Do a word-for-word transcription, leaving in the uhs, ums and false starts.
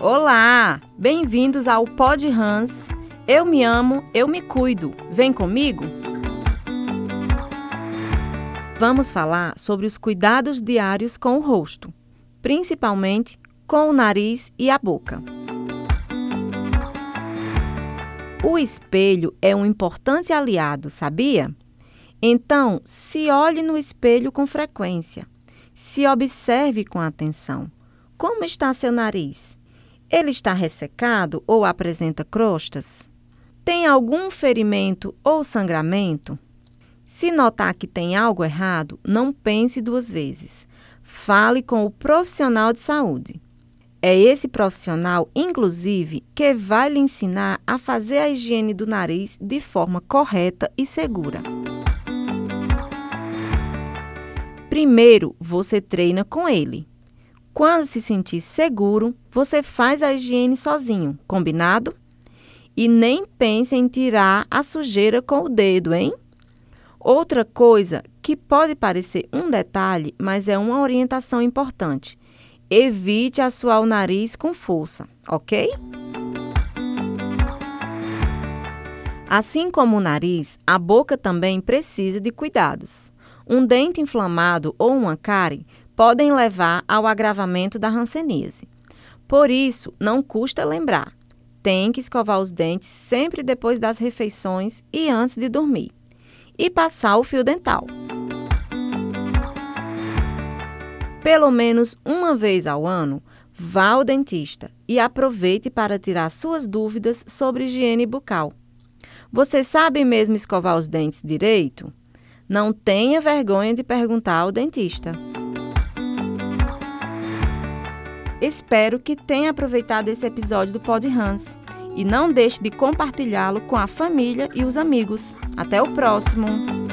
Olá! Bem-vindos ao Pod Hans. Eu me amo, eu me cuido. Vem comigo? Vamos falar sobre os cuidados diários com o rosto, principalmente com o nariz e a boca. O espelho é um importante aliado, sabia? Então, se olhe no espelho com frequência. Se observe com atenção. Como está seu nariz? Ele está ressecado ou apresenta crostas? Tem algum ferimento ou sangramento? Se notar que tem algo errado, não pense duas vezes. Fale com o profissional de saúde. É esse profissional, inclusive, que vai lhe ensinar a fazer a higiene do nariz de forma correta e segura. Primeiro, você treina com ele. Quando se sentir seguro, você faz a higiene sozinho, combinado? E nem pense em tirar a sujeira com o dedo, hein? Outra coisa que pode parecer um detalhe, mas é uma orientação importante. Evite assoar o nariz com força, ok? Assim como o nariz, a boca também precisa de cuidados. Um dente inflamado ou uma cárie podem levar ao agravamento da hanseníase. Por isso, não custa lembrar. Tem que escovar os dentes sempre depois das refeições e antes de dormir. E passar o fio dental. Pelo menos uma vez ao ano, vá ao dentista e aproveite para tirar suas dúvidas sobre higiene bucal. Você sabe mesmo escovar os dentes direito? Não tenha vergonha de perguntar ao dentista. Espero que tenha aproveitado esse episódio do Pod Hans e não deixe de compartilhá-lo com a família e os amigos. Até o próximo!